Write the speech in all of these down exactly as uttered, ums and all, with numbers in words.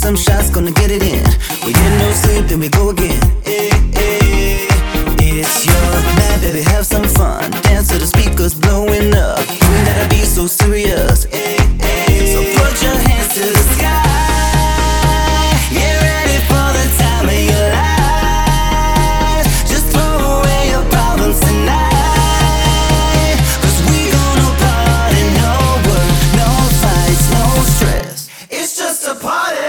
some shots, gonna get it in. We get no sleep, then we go again. Hey, hey. It's your night, baby, have some fun. Dance to the speakers blowing up. You ain't gotta be so serious. Hey, hey. So put your hands to the sky. Get ready for the time of your life. Just throw away your problems tonight. Cause we gonna party, no work, no fights, no stress. It's just a party.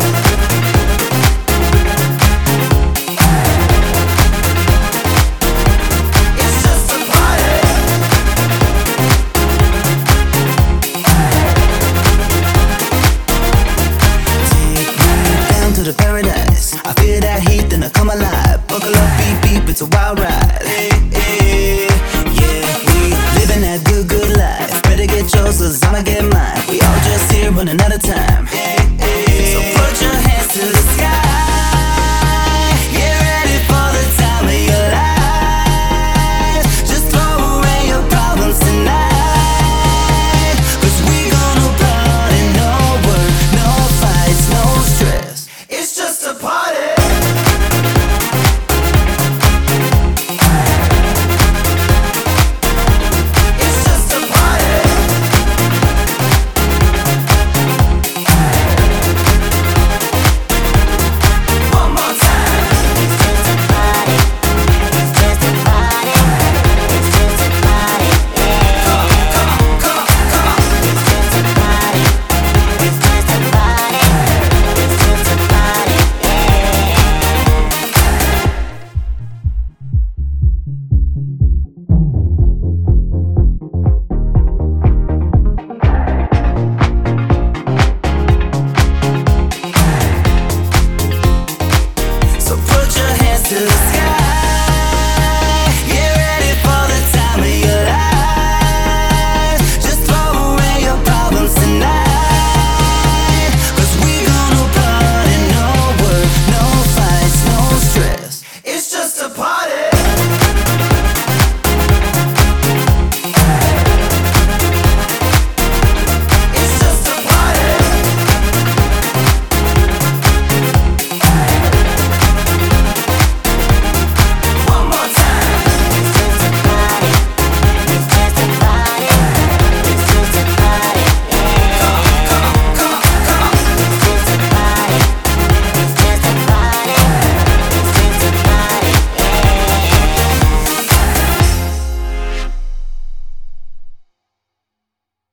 To paradise, I feel that heat, then I come alive. Buckle up, beep beep, it's a wild ride. Hey, hey, yeah, we living that good, good life. Better get yours, cause I'ma get mine. We all just here running out of time. Hey, hey, so put your hands to the sky.